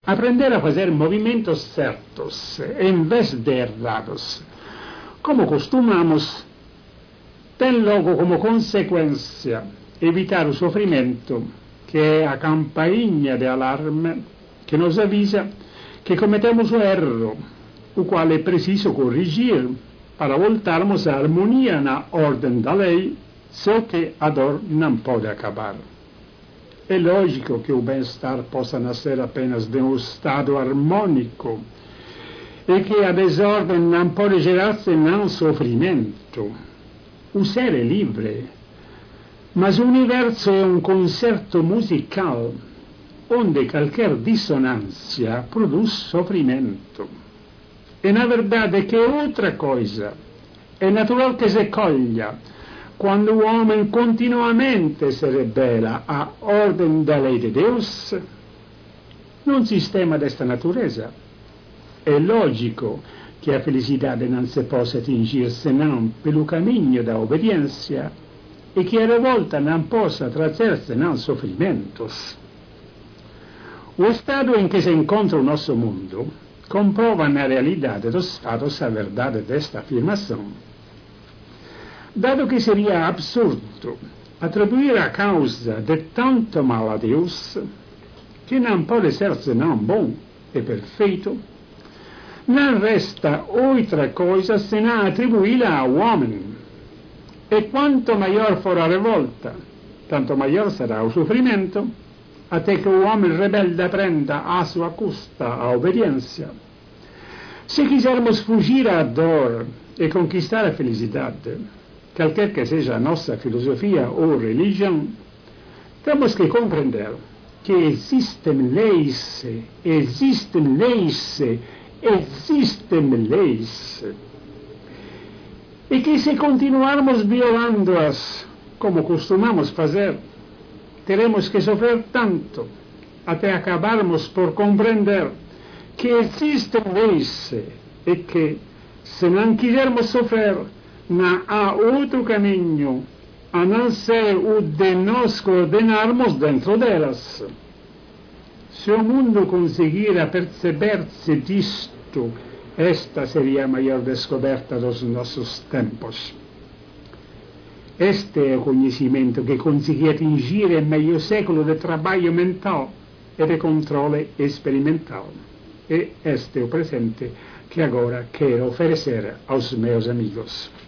Aprender a fazer movimentos certos em vez de errados, como costumamos, tem logo como consequência evitar o sofrimento, que é a campainha de alarme que nos avisa que cometemos um erro, o qual é preciso corrigir para voltarmos à harmonia na ordem da lei, só que a dor não pode acabar. É lógico que o bem-estar possa nascer apenas de um estado harmônico e que a desordem não pode gerar senão sofrimento. O ser é livre, mas o universo é um concerto musical onde qualquer dissonância produz sofrimento. E na verdade que é outra coisa. É natural que se colha quando o homem continuamente se rebela à ordem da lei de Deus, num sistema desta natureza. É lógico que a felicidade não se possa atingir senão pelo caminho da obediência e que a revolta não possa trazer senão sofrimentos. O estado em que se encontra o nosso mundo comprova na realidade dos fatos a verdade desta afirmação. Dado que seria absurdo atribuir a causa de tanto mal a Deus, que não pode ser senão bom e perfeito, não resta outra coisa senão atribuí-la ao homem. E quanto maior for a revolta, tanto maior será o sofrimento, até que o homem rebelde aprenda à sua custa a obediência. Se quisermos fugir à dor e conquistar a felicidade, qualquer que seja a nossa filosofia ou religião, temos que compreender que existem leis, e que se continuarmos violando-as, como costumamos fazer, teremos que sofrer tanto, até acabarmos por compreender que existem leis e que, se não quisermos sofrer, não há outro caminho a não ser o de nos coordenarmos dentro delas. Se o mundo conseguir aperceber-se disto, esta seria a maior descoberta dos nossos tempos. Este é o conhecimento que consegui atingir em meio século de trabalho mental e de controle experimental. E este é o presente que agora quero oferecer aos meus amigos.